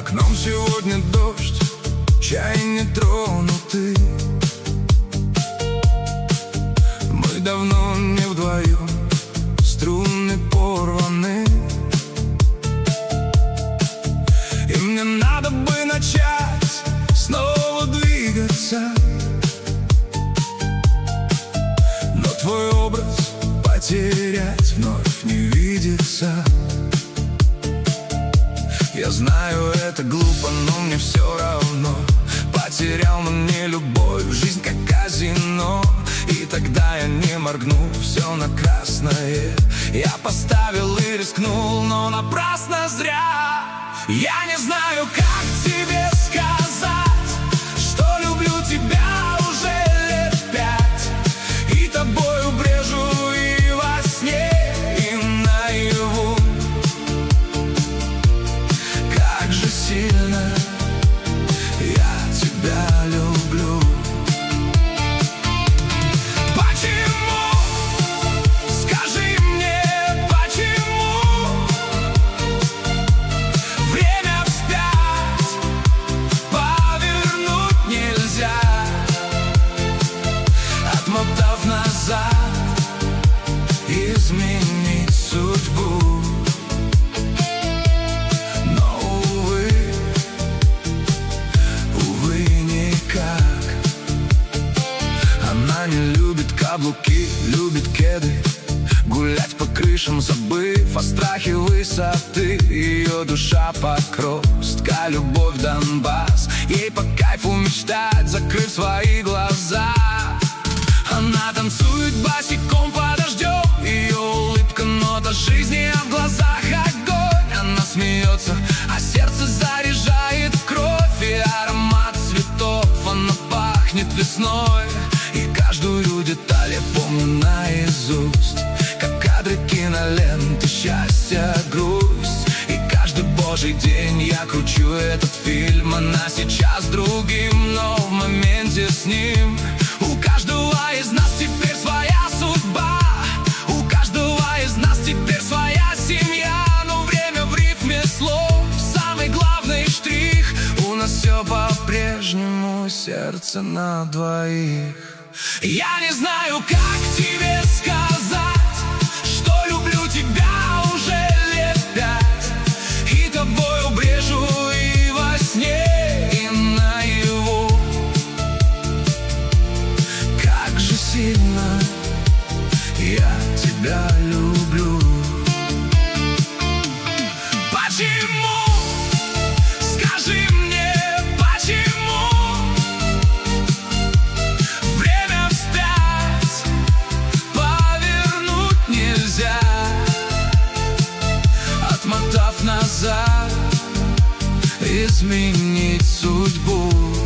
окном сегодня дождь, чай не тронутый. Мы давно не вдвоем, струны порваны, и мне надо бы начать снова двигаться, но твой образ потерять вновь не видится. Я знаю, это глупо, но мне все равно. Потерял на мне любовь, жизнь как казино. И тогда я не моргну, все на красное я поставил и рискнул, но напрасно зря. Я не знаю, как тебе сказать, что люблю тебя уже лет 5, и тобою брежу и во сне, и наяву. Как же сильно я тебя люблю. Почему? Скажи мне, почему? Время вспять повернуть нельзя, отмотав назад, изменить судьбу. Она не любит каблуки, любит кеды, гулять по крышам, забыв о страхе высоты. Ее душа покровская, любовь Донбасс, ей по кайфу мечтать, закрыв свои глаза. Она танцует босиком под дождем, ее улыбка нота жизни, а в глазах огонь. Она смеется, а сердце заряжает в кровь, и аромат цветов, она пахнет весной. И каждую деталь я помню наизусть, как кадры киноленты, счастье, грусть. И каждый божий день я кручу этот фильм. Она сейчас с другим, но в моменте с ним. У каждого из нас теперь своя судьба, у каждого из нас теперь своя семья. Но время в рифме слов, самый главный штрих. У нас все по-прежнему, сердце на двоих. Я не знаю, как тебе сказать, что люблю тебя уже лет 5, и тобою брежу и во сне, и наяву. Как же сильно я тебя люблю. Почему? Скажи мне, почему? Отмотав назад, изменить судьбу.